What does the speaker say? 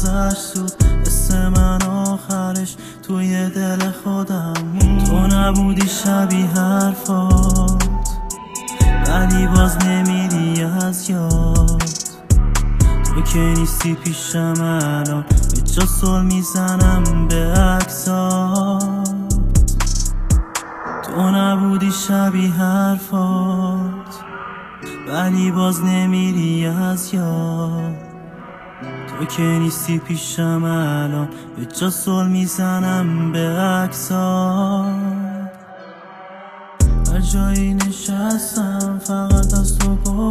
گذشت زود، قصه من آخرش توی دل خودم بود. تو نبودی شبیه حرفات ولی باز نمیری از یاد. تو که نیستی پیشم الان به جا سل میزنم به عکسات. تو نبودی شبیه حرفات ولی باز نمیری از یاد. تو که نیستی پیشم الان به جا سل میزنم به عکسات. هر جایی نشستم فقط از تو